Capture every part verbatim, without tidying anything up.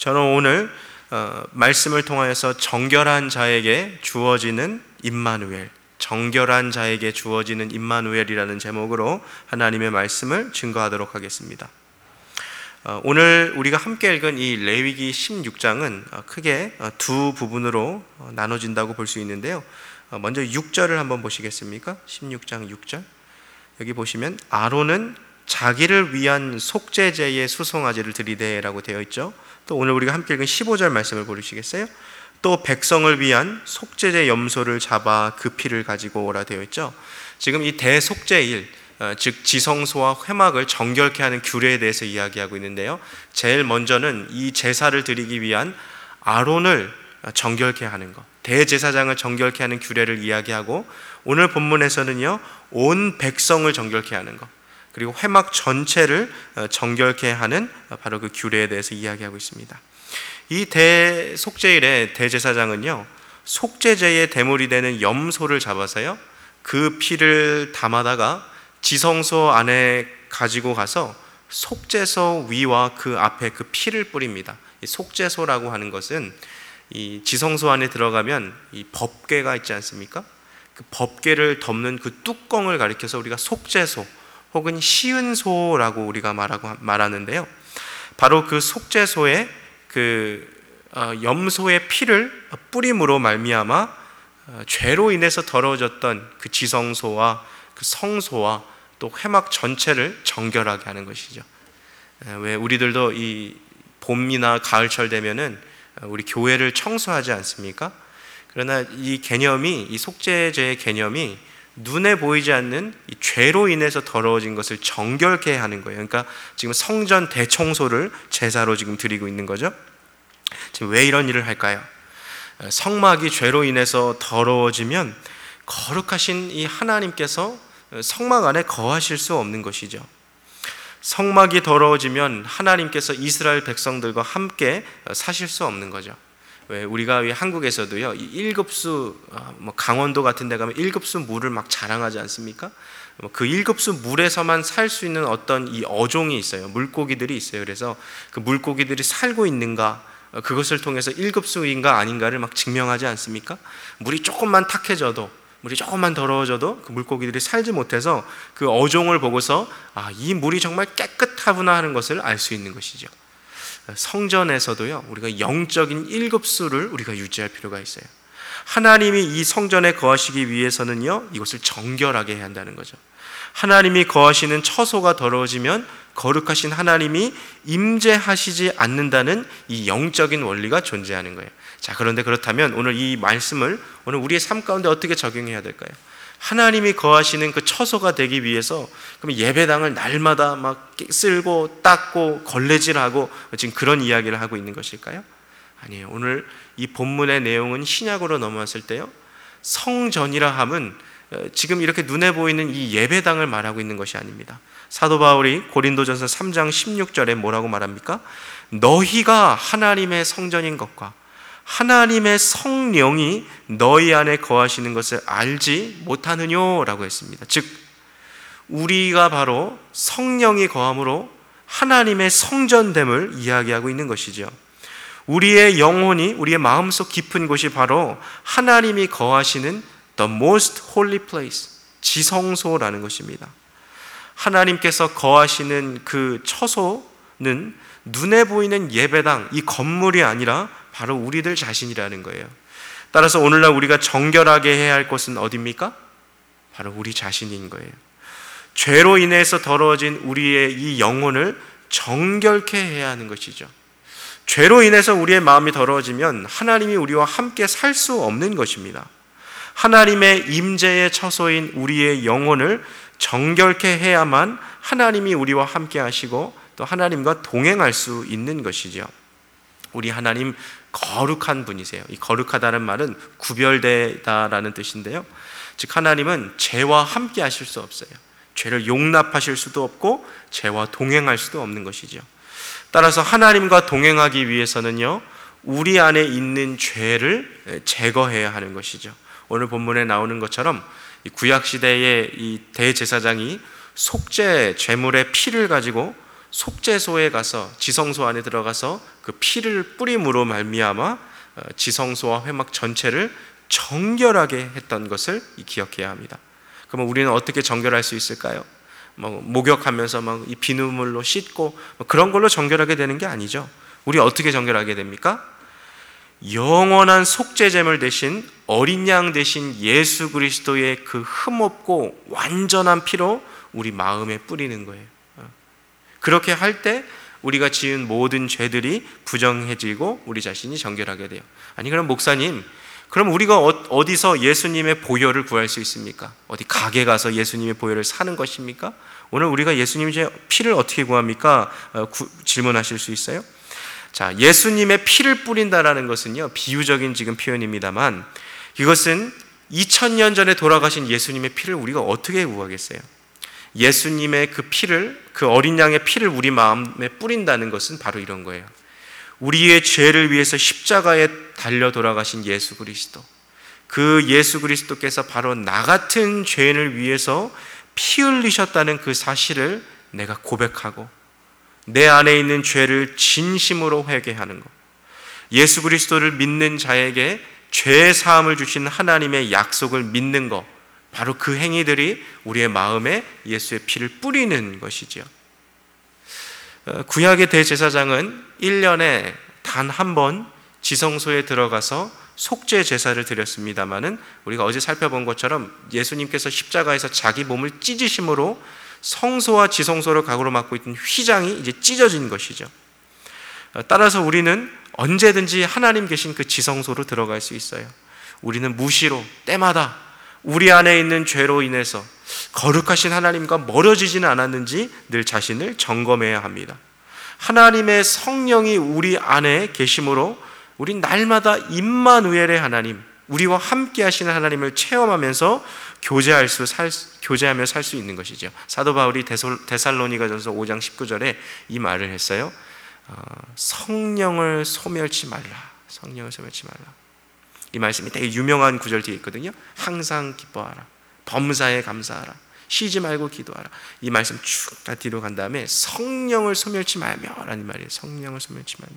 저는 오늘 어, 말씀을 통하여서 정결한 자에게 주어지는 임마누엘, 정결한 자에게 주어지는 임마누엘이라는 제목으로 하나님의 말씀을 증거하도록 하겠습니다. 어, 오늘 우리가 함께 읽은 이 레위기 십육 장은 어, 크게 어, 두 부분으로 어, 나눠진다고 볼 수 있는데요. 어, 먼저 육 절을 한번 보시겠습니까? 십육 장 육 절. 여기 보시면 아론은 자기를 위한 속죄제의 수송아지를 드리되라고 되어 있죠. 또 오늘 우리가 함께 읽은 십오 절 말씀을 보시겠어요? 또 백성을 위한 속죄제 염소를 잡아 그 피를 가지고 오라 되어 있죠. 지금 이 대속죄일, 즉 지성소와 회막을 정결케 하는 규례에 대해서 이야기하고 있는데요. 제일 먼저는 이 제사를 드리기 위한 아론을 정결케 하는 것, 대제사장을 정결케 하는 규례를 이야기하고, 오늘 본문에서는요 온 백성을 정결케 하는 것, 그리고 회막 전체를 정결케 하는 바로 그 규례에 대해서 이야기하고 있습니다. 이 대속죄일의 대제사장은요 속죄제의 대물이 되는 염소를 잡아서요 그 피를 담아다가 지성소 안에 가지고 가서 속죄소 위와 그 앞에 그 피를 뿌립니다. 이 속죄소라고 하는 것은 이 지성소 안에 들어가면 이 법궤가 있지 않습니까? 그 법궤를 덮는 그 뚜껑을 가리켜서 우리가 속죄소 혹은 시은소라고 우리가 말하고 말하는데요. 바로 그 속죄소에 그 염소의 피를 뿌림으로 말미암아 죄로 인해서 더러워졌던 그 지성소와 그 성소와 또 회막 전체를 정결하게 하는 것이죠. 왜 우리들도 이 봄이나 가을철 되면은 우리 교회를 청소하지 않습니까? 그러나 이 개념이, 이 속죄제의 개념이 눈에 보이지 않는 이 죄로 인해서 더러워진 것을 정결케 하는 거예요. 그러니까 지금 성전 대청소를 제사로 지금 드리고 있는 거죠. 지금 왜 이런 일을 할까요? 성막이 죄로 인해서 더러워지면 거룩하신 이 하나님께서 성막 안에 거하실 수 없는 것이죠. 성막이 더러워지면 하나님께서 이스라엘 백성들과 함께 사실 수 없는 거죠. 왜 우리가 한국에서도요 일급수, 뭐 강원도 같은 데 가면 일급수 물을 막 자랑하지 않습니까? 그 일급수 물에서만 살 수 있는 어떤 이 어종이 있어요. 물고기들이 있어요. 그래서 그 물고기들이 살고 있는가, 그것을 통해서 일급수인가 아닌가를 막 증명하지 않습니까? 물이 조금만 탁해져도, 물이 조금만 더러워져도 그 물고기들이 살지 못해서 그 어종을 보고서 아, 이 물이 정말 깨끗하구나 하는 것을 알 수 있는 것이죠. 성전에서도요 우리가 영적인 일급수를 우리가 유지할 필요가 있어요. 하나님이 이 성전에 거하시기 위해서는요 이것을 정결하게 해야 한다는 거죠. 하나님이 거하시는 처소가 더러워지면 거룩하신 하나님이 임재하시지 않는다는 이 영적인 원리가 존재하는 거예요. 자, 그런데 그렇다면 오늘 이 말씀을 오늘 우리의 삶 가운데 어떻게 적용해야 될까요? 하나님이 거하시는 그 처소가 되기 위해서 그럼 예배당을 날마다 막 쓸고 닦고 걸레질하고 지금 그런 이야기를 하고 있는 것일까요? 아니에요. 오늘 이 본문의 내용은 신약으로 넘어왔을 때요 성전이라 함은 지금 이렇게 눈에 보이는 이 예배당을 말하고 있는 것이 아닙니다. 사도 바울이 고린도전서 삼 장 십육 절에 뭐라고 말합니까? 너희가 하나님의 성전인 것과 하나님의 성령이 너희 안에 거하시는 것을 알지 못하느뇨라고 했습니다. 즉 우리가 바로 성령이 거함으로 하나님의 성전됨을 이야기하고 있는 것이죠. 우리의 영혼이, 우리의 마음속 깊은 곳이 바로 하나님이 거하시는 The most holy place, 지성소라는 것입니다. 하나님께서 거하시는 그 처소는 눈에 보이는 예배당, 이 건물이 아니라 바로 우리들 자신이라는 거예요. 따라서 오늘날 우리가 정결하게 해야 할 곳은 어디입니까? 바로 우리 자신인 거예요. 죄로 인해서 더러워진 우리의 이 영혼을 정결케 해야 하는 것이죠. 죄로 인해서 우리의 마음이 더러워지면 하나님이 우리와 함께 살 수 없는 것입니다. 하나님의 임재의 처소인 우리의 영혼을 정결케 해야만 하나님이 우리와 함께 하시고 또 하나님과 동행할 수 있는 것이죠. 우리 하나님 거룩한 분이세요. 이 거룩하다는 말은 구별되다라는 뜻인데요. 즉 하나님은 죄와 함께 하실 수 없어요. 죄를 용납하실 수도 없고 죄와 동행할 수도 없는 것이죠. 따라서 하나님과 동행하기 위해서는요 우리 안에 있는 죄를 제거해야 하는 것이죠. 오늘 본문에 나오는 것처럼 구약시대의 이 대제사장이 속죄 제물의 피를 가지고 속죄소에 가서 지성소 안에 들어가서 그 피를 뿌림으로 말미암아 지성소와 회막 전체를 정결하게 했던 것을 기억해야 합니다. 그러면 우리는 어떻게 정결할 수 있을까요? 뭐 목욕하면서 막 이 비누물로 씻고 뭐 그런 걸로 정결하게 되는 게 아니죠. 우리 어떻게 정결하게 됩니까? 영원한 속죄제물 대신 어린 양 대신 예수 그리스도의 그 흠없고 완전한 피로 우리 마음에 뿌리는 거예요. 그렇게 할 때 우리가 지은 모든 죄들이 부정해지고 우리 자신이 정결하게 돼요. 아니 그럼 목사님, 그럼 우리가 어디서 예수님의 보혈을 구할 수 있습니까? 어디 가게 가서 예수님의 보혈을 사는 것입니까? 오늘 우리가 예수님의 피를 어떻게 구합니까? 어, 구, 질문하실 수 있어요? 자, 예수님의 피를 뿌린다라는 것은요, 비유적인 지금 표현입니다만 이것은 이천 년 전에 돌아가신 예수님의 피를 우리가 어떻게 구하겠어요? 예수님의 그 피를, 그 어린 양의 피를 우리 마음에 뿌린다는 것은 바로 이런 거예요. 우리의 죄를 위해서 십자가에 달려 돌아가신 예수 그리스도, 그 예수 그리스도께서 바로 나 같은 죄인을 위해서 피 흘리셨다는 그 사실을 내가 고백하고 내 안에 있는 죄를 진심으로 회개하는 것, 예수 그리스도를 믿는 자에게 죄 사함을 주신 하나님의 약속을 믿는 것, 바로 그 행위들이 우리의 마음에 예수의 피를 뿌리는 것이지요. 구약의 대제사장은 일 년에 단 한 번 지성소에 들어가서 속죄 제사를 드렸습니다마는 우리가 어제 살펴본 것처럼 예수님께서 십자가에서 자기 몸을 찢으심으로 성소와 지성소를 가로막고 있던 휘장이 이제 찢어진 것이죠. 따라서 우리는 언제든지 하나님 계신 그 지성소로 들어갈 수 있어요. 우리는 무시로 때마다 우리 안에 있는 죄로 인해서 거룩하신 하나님과 멀어지지는 않았는지 늘 자신을 점검해야 합니다. 하나님의 성령이 우리 안에 계심으로 우린 날마다 임마누엘의 하나님, 우리와 함께 하시는 하나님을 체험하면서 교제할 수, 살, 교제하며 살 수 있는 것이죠. 사도 바울이 데살로니가전서 오 장 십구 절에 이 말을 했어요. 어, 성령을 소멸치 말라. 성령을 소멸치 말라. 이 말씀이 되게 유명한 구절 뒤에 있거든요. 항상 기뻐하라. 범사에 감사하라. 쉬지 말고 기도하라. 이 말씀 쭉 다 뒤로 간 다음에 성령을 소멸치 말며 라는 말이에요. 성령을 소멸치 말며.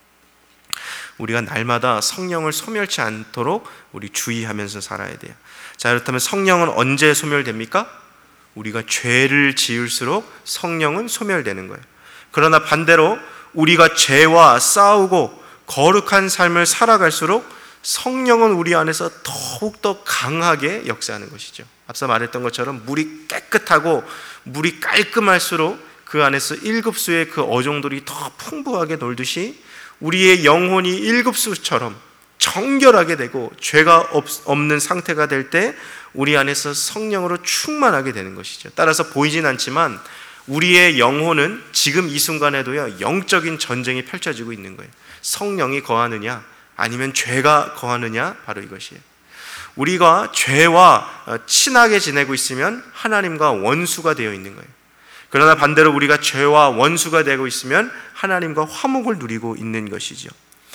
우리가 날마다 성령을 소멸치 않도록 우리 주의하면서 살아야 돼요. 자, 그렇다면 성령은 언제 소멸됩니까? 우리가 죄를 지을수록 성령은 소멸되는 거예요. 그러나 반대로 우리가 죄와 싸우고 거룩한 삶을 살아갈수록 성령은 우리 안에서 더욱더 강하게 역사하는 것이죠. 앞서 말했던 것처럼 물이 깨끗하고 물이 깔끔할수록 그 안에서 일급수의 그 어종들이 더 풍부하게 놀듯이 우리의 영혼이 일급수처럼 정결하게 되고 죄가 없는 상태가 될 때 우리 안에서 성령으로 충만하게 되는 것이죠. 따라서 보이진 않지만 우리의 영혼은 지금 이 순간에도요, 영적인 전쟁이 펼쳐지고 있는 거예요. 성령이 거하느냐 아니면 죄가 거하느냐, 바로 이것이에요. 우리가 죄와 친하게 지내고 있으면 하나님과 원수가 되어 있는 거예요. 그러나 반대로 우리가 죄와 원수가 되고 있으면 하나님과 화목을 누리고 있는 것이죠.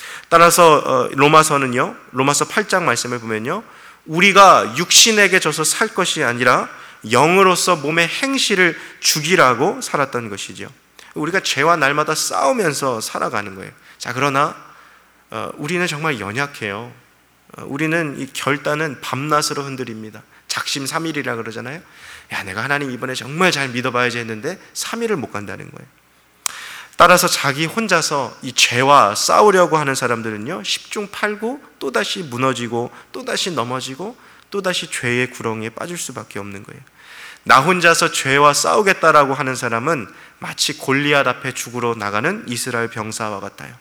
따라서 로마서는요, 로마서 팔 장 말씀을 보면요, 우리가 육신에게 져서 살 것이 아니라 영으로서 몸의 행실을 죽이라고 살았던 것이죠. 우리가 죄와 날마다 싸우면서 살아가는 거예요. 자, 그러나 우리는 정말 연약해요. 우리는 이 결단은 밤낮으로 흔들립니다. 작심삼일이라 그러잖아요. 야, 내가 하나님 이번에 정말 잘 믿어봐야지 했는데 삼 일을 못 간다는 거예요. 따라서 자기 혼자서 이 죄와 싸우려고 하는 사람들은요, 십중팔구 또다시 무너지고 또다시 넘어지고 또다시 죄의 구렁이에 빠질 수밖에 없는 거예요. 나 혼자서 죄와 싸우겠다라고 하는 사람은 마치 골리앗 앞에 죽으러 나가는 이스라엘 병사와 같아요.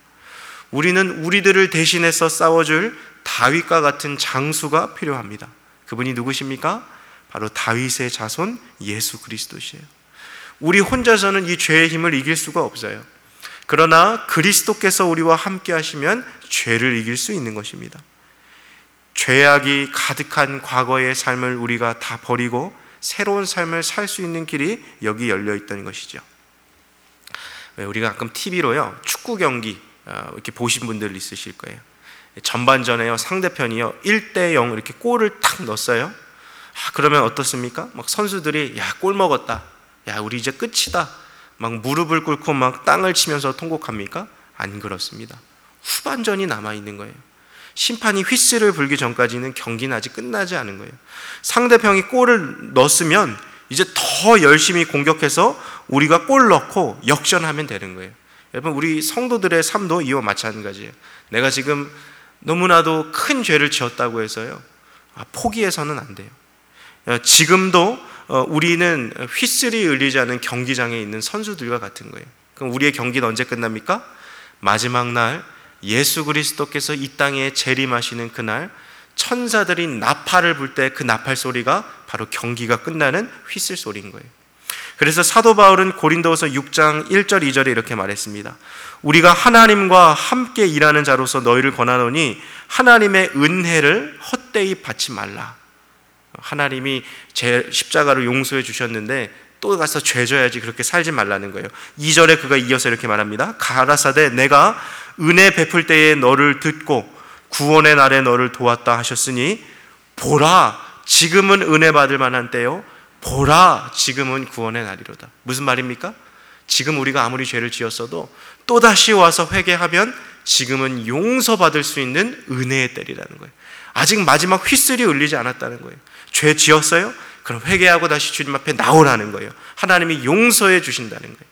우리는 우리들을 대신해서 싸워줄 다윗과 같은 장수가 필요합니다. 그분이 누구십니까? 바로 다윗의 자손 예수 그리스도시에요. 우리 혼자서는 이 죄의 힘을 이길 수가 없어요. 그러나 그리스도께서 우리와 함께 하시면 죄를 이길 수 있는 것입니다. 죄악이 가득한 과거의 삶을 우리가 다 버리고 새로운 삶을 살 수 있는 길이 여기 열려 있다는 것이죠. 우리가 가끔 티비로요, 축구 경기 이렇게 보신 분들 있으실 거예요. 전반전에요, 상대편이요 일 대 영 이렇게 골을 탁 넣었어요. 아, 그러면 어떻습니까? 막 선수들이 야, 골 먹었다, 야, 우리 이제 끝이다, 막 무릎을 꿇고 막 땅을 치면서 통곡합니까? 안 그렇습니다. 후반전이 남아있는 거예요. 심판이 휘슬을 불기 전까지는 경기는 아직 끝나지 않은 거예요. 상대편이 골을 넣었으면 이제 더 열심히 공격해서 우리가 골 넣고 역전하면 되는 거예요. 여러분, 우리 성도들의 삶도 이와 마찬가지예요. 내가 지금 너무나도 큰 죄를 지었다고 해서요, 아, 포기해서는 안 돼요. 지금도 우리는 휘슬이 울리지 않은 경기장에 있는 선수들과 같은 거예요. 그럼 우리의 경기는 언제 끝납니까? 마지막 날 예수 그리스도께서 이 땅에 재림하시는 그날 천사들이 나팔을 불 때 그 나팔 소리가 바로 경기가 끝나는 휘슬 소리인 거예요. 그래서 사도 바울은 고린도후서 육 장 일 절 이 절에 이렇게 말했습니다. 우리가 하나님과 함께 일하는 자로서 너희를 권하노니 하나님의 은혜를 헛되이 받지 말라. 하나님이 제 십자가로 용서해 주셨는데 또 가서 죄 져야지 그렇게 살지 말라는 거예요. 이 절에 그가 이어서 이렇게 말합니다. 가라사대 내가 은혜 베풀 때에 너를 듣고 구원의 날에 너를 도왔다 하셨으니 보라 지금은 은혜 받을 만한 때요, 보라 지금은 구원의 날이로다. 무슨 말입니까? 지금 우리가 아무리 죄를 지었어도 또다시 와서 회개하면 지금은 용서받을 수 있는 은혜의 때리라는 거예요. 아직 마지막 휘슬이 울리지 않았다는 거예요. 죄 지었어요? 그럼 회개하고 다시 주님 앞에 나오라는 거예요. 하나님이 용서해 주신다는 거예요.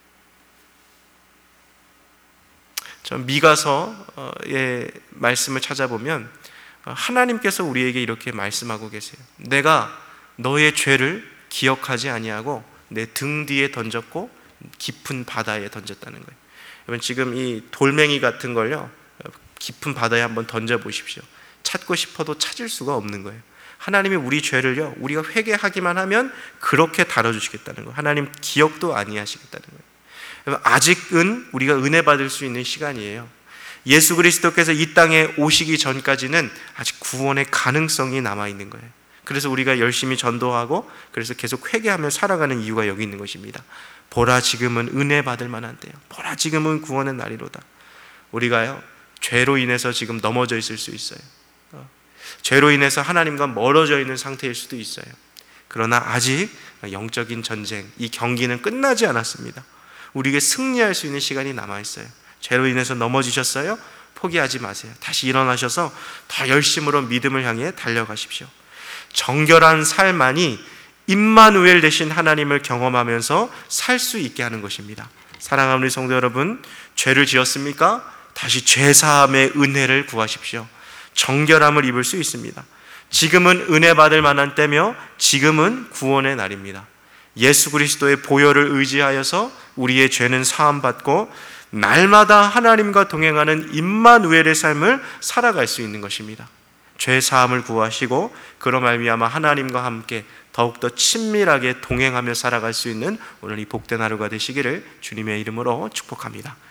저 미가서의 말씀을 찾아보면 하나님께서 우리에게 이렇게 말씀하고 계세요. 내가 너의 죄를 기억하지 아니하고 내 등 뒤에 던졌고 깊은 바다에 던졌다는 거예요. 여러분, 지금 이 돌멩이 같은 걸요, 깊은 바다에 한번 던져보십시오. 찾고 싶어도 찾을 수가 없는 거예요. 하나님이 우리 죄를요, 우리가 회개하기만 하면 그렇게 다뤄주시겠다는 거예요. 하나님 기억도 아니하시겠다는 거예요. 아직은 우리가 은혜 받을 수 있는 시간이에요. 예수 그리스도께서 이 땅에 오시기 전까지는 아직 구원의 가능성이 남아있는 거예요. 그래서 우리가 열심히 전도하고 그래서 계속 회개하며 살아가는 이유가 여기 있는 것입니다. 보라 지금은 은혜 받을 만한 때요, 보라 지금은 구원의 날이로다. 우리가요 죄로 인해서 지금 넘어져 있을 수 있어요. 죄로 인해서 하나님과 멀어져 있는 상태일 수도 있어요. 그러나 아직 영적인 전쟁, 이 경기는 끝나지 않았습니다. 우리에게 승리할 수 있는 시간이 남아있어요. 죄로 인해서 넘어지셨어요? 포기하지 마세요. 다시 일어나셔서 더 열심으로 믿음을 향해 달려가십시오. 정결한 삶만이 임마누엘 되신 하나님을 경험하면서 살 수 있게 하는 것입니다. 사랑하는 우리 성도 여러분, 죄를 지었습니까? 다시 죄사함의 은혜를 구하십시오. 정결함을 입을 수 있습니다. 지금은 은혜 받을 만한 때며 지금은 구원의 날입니다. 예수 그리스도의 보혈을 의지하여서 우리의 죄는 사함받고 날마다 하나님과 동행하는 임마누엘의 삶을 살아갈 수 있는 것입니다. 죄 사함을 구하시고 그로 말미암아 하나님과 함께 더욱더 친밀하게 동행하며 살아갈 수 있는 오늘 이 복된 하루가 되시기를 주님의 이름으로 축복합니다.